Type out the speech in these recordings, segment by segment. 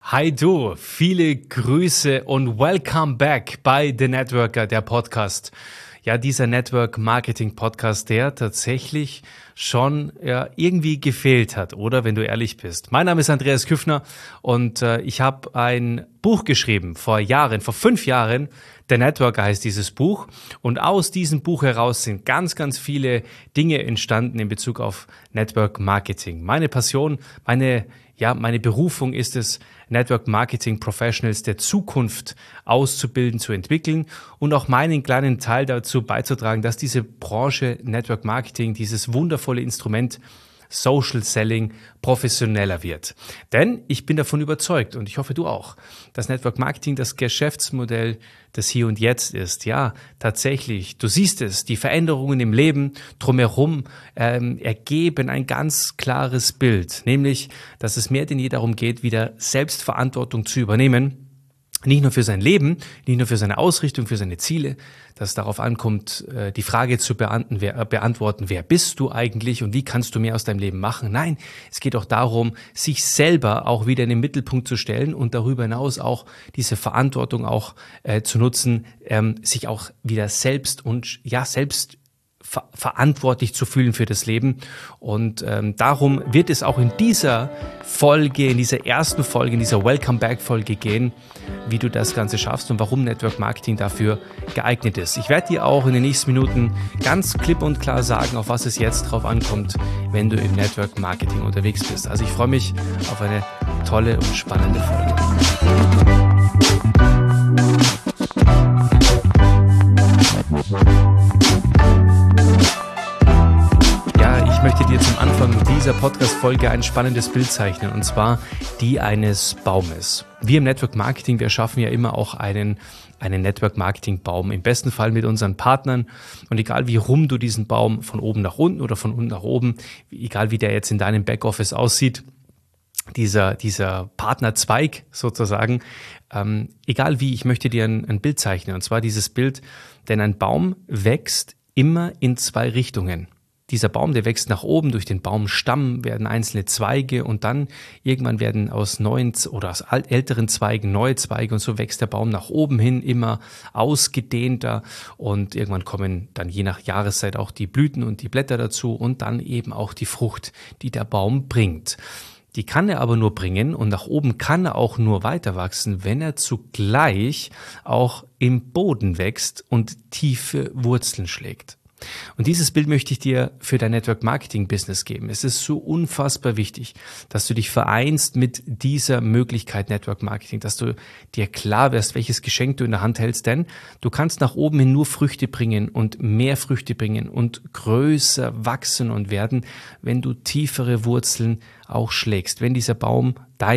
Hi du, viele Grüße und welcome back bei The Networker, der Podcast. Ja, dieser Network Marketing Podcast, der tatsächlich schon irgendwie gefehlt hat, oder wenn du ehrlich bist. Mein Name ist Andreas Küffner und ich habe ein Buch geschrieben vor 5 Jahren. The Networker heißt dieses Buch und aus diesem Buch heraus sind ganz, ganz viele Dinge entstanden in Bezug auf Network Marketing. Meine Passion, meine Berufung ist es, Network Marketing Professionals der Zukunft auszubilden, zu entwickeln und auch meinen kleinen Teil dazu beizutragen, dass diese Branche Network Marketing, dieses wundervolle Instrument Social Selling professioneller wird. Denn ich bin davon überzeugt und ich hoffe du auch, dass Network Marketing das Geschäftsmodell des Hier und Jetzt ist. Ja, tatsächlich, du siehst es, die Veränderungen im Leben drumherum ergeben ein ganz klares Bild, nämlich, dass es mehr denn je darum geht, wieder Selbstverantwortung zu übernehmen. Nicht nur für sein Leben, nicht nur für seine Ausrichtung, für seine Ziele, dass es darauf ankommt, die Frage zu beantworten, wer bist du eigentlich und wie kannst du mehr aus deinem Leben machen? Nein, es geht auch darum, sich selber auch wieder in den Mittelpunkt zu stellen und darüber hinaus auch diese Verantwortung auch zu nutzen, sich auch wieder selbst verantwortlich zu fühlen für das Leben. Und darum wird es auch in dieser Folge, in dieser ersten Folge, in dieser Welcome-Back-Folge gehen, wie du das Ganze schaffst und warum Network Marketing dafür geeignet ist. Ich werde dir auch in den nächsten Minuten ganz klipp und klar sagen, auf was es jetzt drauf ankommt, wenn du im Network Marketing unterwegs bist. Also ich freue mich auf eine tolle und spannende Folge. Ich möchte dir zum Anfang dieser Podcast-Folge ein spannendes Bild zeichnen, und zwar die eines Baumes. Wir im Network Marketing, wir schaffen ja immer auch einen Network Marketing Baum, im besten Fall mit unseren Partnern. Und egal wie rum du diesen Baum von oben nach unten oder von unten nach oben, egal wie der jetzt in deinem Backoffice aussieht, dieser Partnerzweig sozusagen, egal wie, ich möchte dir ein Bild zeichnen, und zwar dieses Bild, denn ein Baum wächst immer in 2 Richtungen. Dieser Baum, der wächst nach oben, durch den Baumstamm werden einzelne Zweige und dann irgendwann werden aus neuen oder aus älteren Zweigen neue Zweige und so wächst der Baum nach oben hin immer ausgedehnter und irgendwann kommen dann je nach Jahreszeit auch die Blüten und die Blätter dazu und dann eben auch die Frucht, die der Baum bringt. Die kann er aber nur bringen und nach oben kann er auch nur weiter wachsen, wenn er zugleich auch im Boden wächst und tiefe Wurzeln schlägt. Und dieses Bild möchte ich dir für dein Network Marketing Business geben. Es ist so unfassbar wichtig, dass du dich vereinst mit dieser Möglichkeit Network Marketing, dass du dir klar wirst, welches Geschenk du in der Hand hältst, denn du kannst nach oben hin nur Früchte bringen und mehr Früchte bringen und größer wachsen und werden, wenn du tiefere Wurzeln auch schlägst, wenn dieser Baum,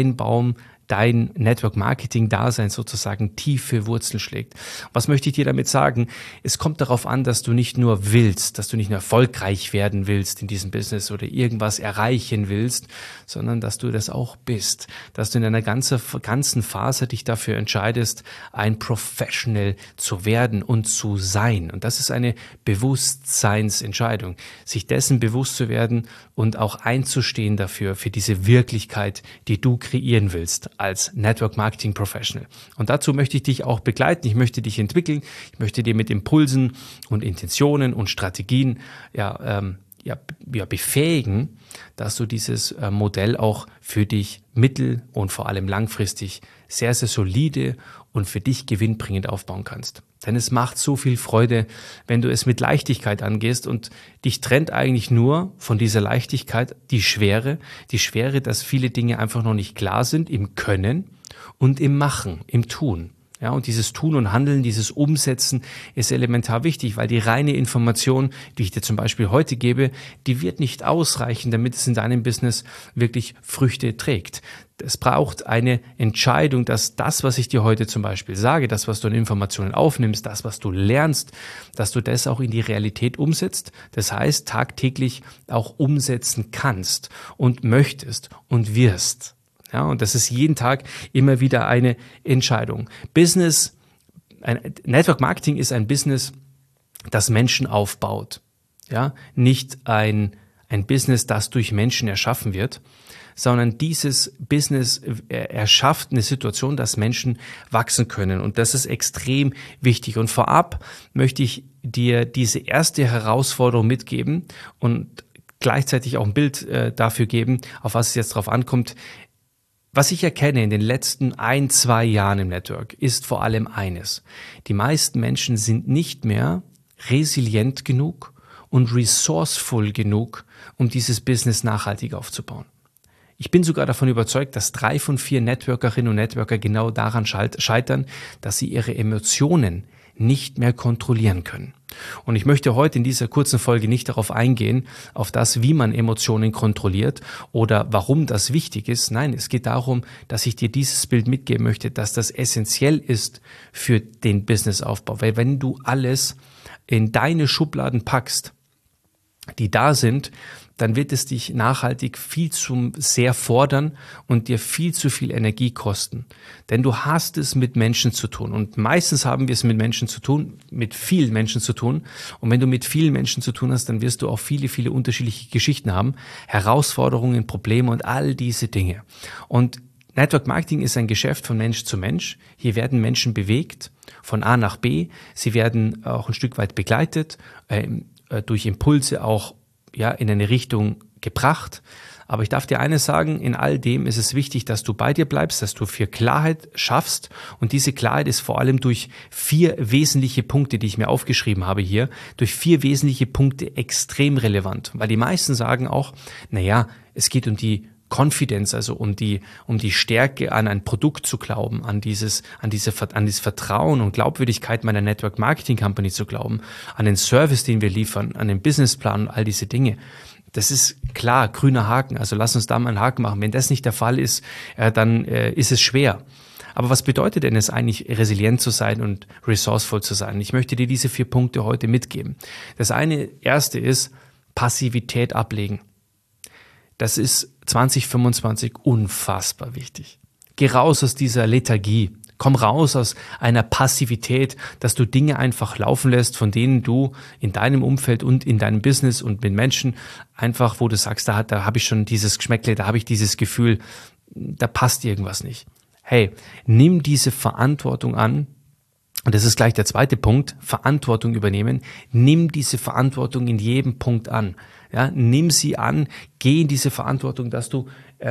dein Network Marketing Dasein sozusagen tiefe Wurzeln schlägt. Was möchte ich dir damit sagen? Es kommt darauf an, dass du nicht nur erfolgreich werden willst in diesem Business oder irgendwas erreichen willst, sondern dass du das auch bist, dass du in deiner ganzen Phase dich dafür entscheidest, ein Professional zu werden und zu sein. Und das ist eine Bewusstseinsentscheidung, sich dessen bewusst zu werden und auch einzustehen dafür, für diese Wirklichkeit, die du kreieren willst als Network Marketing Professional. Und dazu möchte ich dich auch begleiten, ich möchte dich entwickeln, ich möchte dir mit Impulsen und Intentionen und Strategien befähigen, dass du dieses Modell auch für dich mittel- und vor allem langfristig sehr, sehr solide und für dich gewinnbringend aufbauen kannst. Denn es macht so viel Freude, wenn du es mit Leichtigkeit angehst und dich trennt eigentlich nur von dieser Leichtigkeit die Schwere, dass viele Dinge einfach noch nicht klar sind im Können und im Machen, im Tun. Ja, und dieses Tun und Handeln, dieses Umsetzen ist elementar wichtig, weil die reine Information, die ich dir zum Beispiel heute gebe, die wird nicht ausreichen, damit es in deinem Business wirklich Früchte trägt. Es braucht eine Entscheidung, dass das, was ich dir heute zum Beispiel sage, das, was du an Informationen aufnimmst, das, was du lernst, dass du das auch in die Realität umsetzt. Das heißt, tagtäglich auch umsetzen kannst und möchtest und wirst. Ja, und das ist jeden Tag immer wieder eine Entscheidung. Network Marketing ist ein Business, das Menschen aufbaut. Ja, nicht ein Business, das durch Menschen erschaffen wird, sondern dieses Business erschafft eine Situation, dass Menschen wachsen können. Und das ist extrem wichtig. Und vorab möchte ich dir diese erste Herausforderung mitgeben und gleichzeitig auch ein Bild dafür geben, auf was es jetzt drauf ankommt. Was ich erkenne in den letzten 1-2 Jahren im Network ist vor allem eines. Die meisten Menschen sind nicht mehr resilient genug und resourceful genug, um dieses Business nachhaltig aufzubauen. Ich bin sogar davon überzeugt, dass 3 von 4 Networkerinnen und Networker genau daran scheitern, dass sie ihre Emotionen nicht mehr kontrollieren können. Und ich möchte heute in dieser kurzen Folge nicht darauf eingehen, auf das, wie man Emotionen kontrolliert oder warum das wichtig ist. Nein, es geht darum, dass ich dir dieses Bild mitgeben möchte, dass das essentiell ist für den Businessaufbau. Weil wenn du alles in deine Schubladen packst, die da sind, dann wird es dich nachhaltig viel zu sehr fordern und dir viel zu viel Energie kosten. Denn du hast es mit Menschen zu tun. Und meistens haben wir es mit Menschen zu tun, mit vielen Menschen zu tun. Und wenn du mit vielen Menschen zu tun hast, dann wirst du auch viele, viele unterschiedliche Geschichten haben, Herausforderungen, Probleme und all diese Dinge. Und Network Marketing ist ein Geschäft von Mensch zu Mensch. Hier werden Menschen bewegt von A nach B. Sie werden auch ein Stück weit begleitet, durch Impulse auch in eine Richtung gebracht. Aber ich darf dir eines sagen, in all dem ist es wichtig, dass du bei dir bleibst, dass du für Klarheit schaffst. Und diese Klarheit ist vor allem durch 4 wesentliche Punkte, die ich mir aufgeschrieben habe hier, durch 4 wesentliche Punkte extrem relevant. Weil die meisten sagen auch, es geht um die Confidence, also um die Stärke, an ein Produkt zu glauben, an dieses Vertrauen und Glaubwürdigkeit meiner Network Marketing Company zu glauben, an den Service, den wir liefern, an den Businessplan und all diese Dinge. Das ist klar, grüner Haken, also lass uns da mal einen Haken machen. Wenn das nicht der Fall ist, dann ist es schwer. Aber was bedeutet denn es eigentlich, resilient zu sein und resourceful zu sein? Ich möchte dir diese 4 Punkte heute mitgeben. Das erste ist Passivität ablegen. Das ist 2025 unfassbar wichtig. Geh raus aus dieser Lethargie. Komm raus aus einer Passivität, dass du Dinge einfach laufen lässt, von denen du in deinem Umfeld und in deinem Business und mit Menschen einfach, wo du sagst, da habe ich schon dieses Geschmäckle, da habe ich dieses Gefühl, da passt irgendwas nicht. Hey, nimm diese Verantwortung an. Und das ist gleich der zweite Punkt, Verantwortung übernehmen. Nimm diese Verantwortung in jedem Punkt an. Ja, nimm sie an, geh in diese Verantwortung, dass du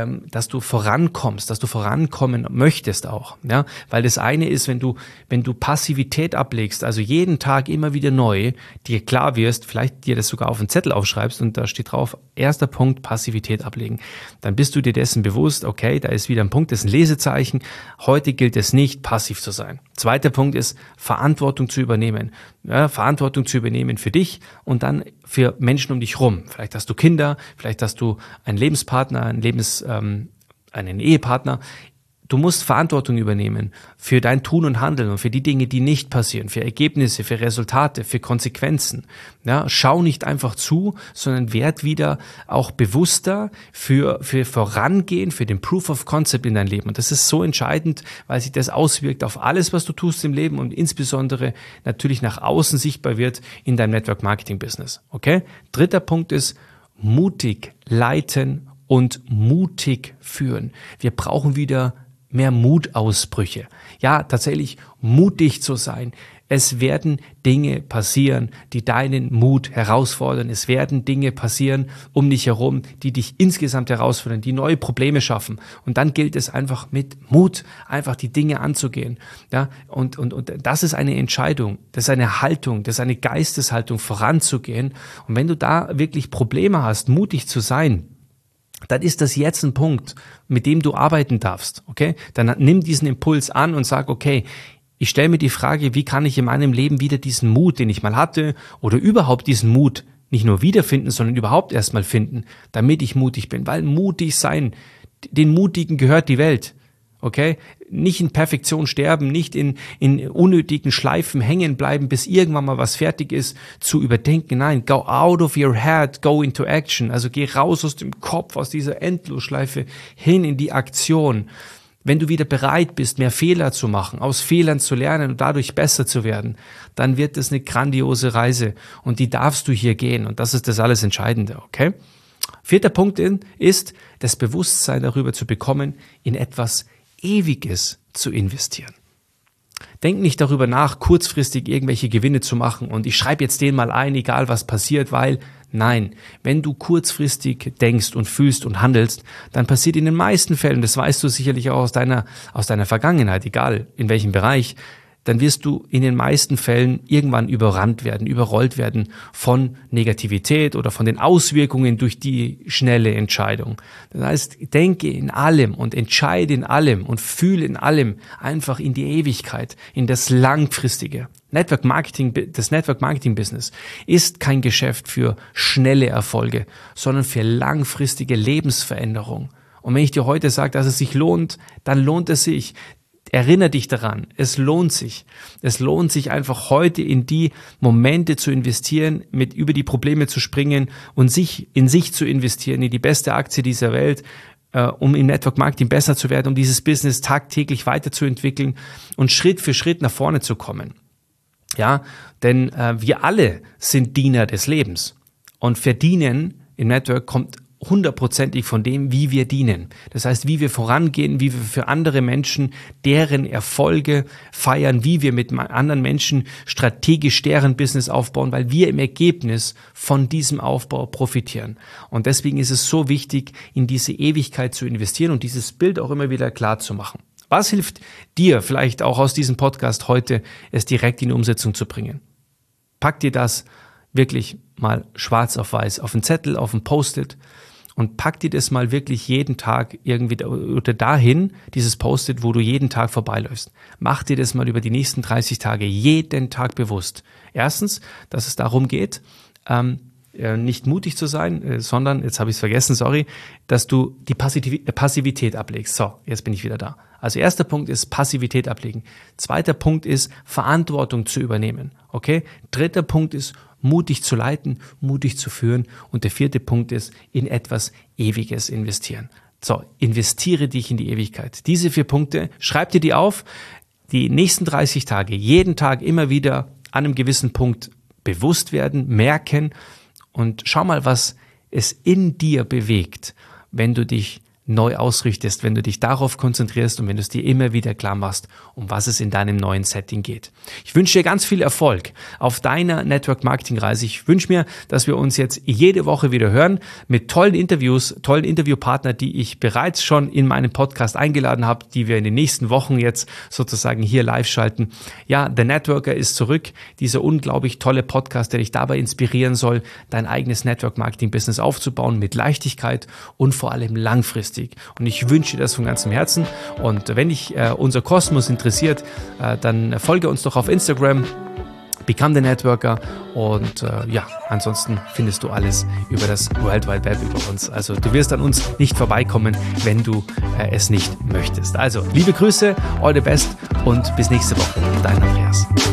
vorankommst, dass du vorankommen möchtest auch. Ja, weil das eine ist, wenn du Passivität ablegst, also jeden Tag immer wieder neu, dir klar wirst, vielleicht dir das sogar auf einen Zettel aufschreibst und da steht drauf, erster Punkt, Passivität ablegen. Dann bist du dir dessen bewusst, okay, da ist wieder ein Punkt, das ist ein Lesezeichen. Heute gilt es nicht, passiv zu sein. Zweiter Punkt ist, Verantwortung zu übernehmen. Ja, Verantwortung zu übernehmen für dich und dann für Menschen um dich rum. Vielleicht hast du Kinder, vielleicht hast du einen Lebenspartner, einen Ehepartner. Du musst Verantwortung übernehmen für dein Tun und Handeln und für die Dinge, die nicht passieren, für Ergebnisse, für Resultate, für Konsequenzen. Ja, schau nicht einfach zu, sondern werd wieder auch bewusster für Vorangehen, für den Proof of Concept in dein Leben. Und das ist so entscheidend, weil sich das auswirkt auf alles, was du tust im Leben und insbesondere natürlich nach außen sichtbar wird in deinem Network Marketing Business. Okay? Dritter Punkt ist mutig leiten und mutig führen. Wir brauchen wieder mehr Mutausbrüche. Ja, tatsächlich mutig zu sein. Es werden Dinge passieren, die deinen Mut herausfordern. Es werden Dinge passieren um dich herum, die dich insgesamt herausfordern, die neue Probleme schaffen. Und dann gilt es einfach mit Mut, einfach die Dinge anzugehen. Ja, und das ist eine Entscheidung, das ist eine Haltung, das ist eine Geisteshaltung, voranzugehen. Und wenn du da wirklich Probleme hast, mutig zu sein, dann ist das jetzt ein Punkt, mit dem du arbeiten darfst, okay? Dann nimm diesen Impuls an und sag, okay, ich stelle mir die Frage, wie kann ich in meinem Leben wieder diesen Mut, den ich mal hatte, oder überhaupt diesen Mut nicht nur wiederfinden, sondern überhaupt erstmal finden, damit ich mutig bin. Weil mutig sein, den Mutigen gehört die Welt. Okay? Nicht in Perfektion sterben, nicht in unnötigen Schleifen hängen bleiben, bis irgendwann mal was fertig ist, zu überdenken. Nein, go out of your head, go into action. Also geh raus aus dem Kopf, aus dieser Endlosschleife hin in die Aktion. Wenn du wieder bereit bist, mehr Fehler zu machen, aus Fehlern zu lernen und dadurch besser zu werden, dann wird das eine grandiose Reise und die darfst du hier gehen und das ist das alles Entscheidende, okay? 4. Punkt ist, das Bewusstsein darüber zu bekommen, in etwas Ewiges zu investieren. Denk nicht darüber nach, kurzfristig irgendwelche Gewinne zu machen und ich schreibe jetzt den mal ein, egal was passiert, weil nein, wenn du kurzfristig denkst und fühlst und handelst, dann passiert in den meisten Fällen, das weißt du sicherlich auch aus deiner Vergangenheit, egal in welchem Bereich, dann wirst du in den meisten Fällen irgendwann überrannt werden, überrollt werden von Negativität oder von den Auswirkungen durch die schnelle Entscheidung. Das heißt, denke in allem und entscheide in allem und fühle in allem einfach in die Ewigkeit, in das Langfristige. Das Network Marketing Business ist kein Geschäft für schnelle Erfolge, sondern für langfristige Lebensveränderung. Und wenn ich dir heute sage, dass es sich lohnt, dann lohnt es sich. Erinnere dich daran, es lohnt sich. Es lohnt sich einfach heute in die Momente zu investieren, über die Probleme zu springen und in sich zu investieren, in die beste Aktie dieser Welt, um im Network Marketing besser zu werden, um dieses Business tagtäglich weiterzuentwickeln und Schritt für Schritt nach vorne zu kommen. Ja, denn wir alle sind Diener des Lebens und Verdienen im Network kommt 100%ig von dem, wie wir dienen. Das heißt, wie wir vorangehen, wie wir für andere Menschen deren Erfolge feiern, wie wir mit anderen Menschen strategisch deren Business aufbauen, weil wir im Ergebnis von diesem Aufbau profitieren. Und deswegen ist es so wichtig, in diese Ewigkeit zu investieren und dieses Bild auch immer wieder klar zu machen. Was hilft dir vielleicht auch aus diesem Podcast heute, es direkt in Umsetzung zu bringen? Pack dir das wirklich mal schwarz auf weiß auf einen Zettel, auf ein Post-it und pack dir das mal wirklich jeden Tag irgendwie oder dahin, dieses Post-it, wo du jeden Tag vorbeiläufst. Mach dir das mal über die nächsten 30 Tage jeden Tag bewusst. Erstens, dass es darum geht, nicht mutig zu sein, sondern, jetzt habe ich es vergessen, sorry, dass du die Passivität ablegst. So, jetzt bin ich wieder da. Also erster Punkt ist Passivität ablegen. Zweiter Punkt ist Verantwortung zu übernehmen. Okay? Dritter Punkt ist mutig zu leiten, mutig zu führen. Und der 4. Punkt ist in etwas Ewiges investieren. So, investiere dich in die Ewigkeit. Diese 4 Punkte, schreib dir die auf. Die nächsten 30 Tage, jeden Tag immer wieder an einem gewissen Punkt bewusst werden, merken und schau mal, was es in dir bewegt, wenn du dich neu ausrichtest, wenn du dich darauf konzentrierst und wenn du es dir immer wieder klar machst, um was es in deinem neuen Setting geht. Ich wünsche dir ganz viel Erfolg auf deiner Network-Marketing-Reise. Ich wünsche mir, dass wir uns jetzt jede Woche wieder hören mit tollen Interviews, tollen Interviewpartner, die ich bereits schon in meinem Podcast eingeladen habe, die wir in den nächsten Wochen jetzt sozusagen hier live schalten. Ja, The Networker ist zurück, dieser unglaublich tolle Podcast, der dich dabei inspirieren soll, dein eigenes Network-Marketing-Business aufzubauen mit Leichtigkeit und vor allem langfristig. Und ich wünsche dir das von ganzem Herzen. Und wenn dich unser Kosmos interessiert, dann folge uns doch auf Instagram, Become the Networker. Und ansonsten findest du alles über das World Wide Web über uns. Also du wirst an uns nicht vorbeikommen, wenn du es nicht möchtest. Also liebe Grüße, all the best und bis nächste Woche. Dein Andreas.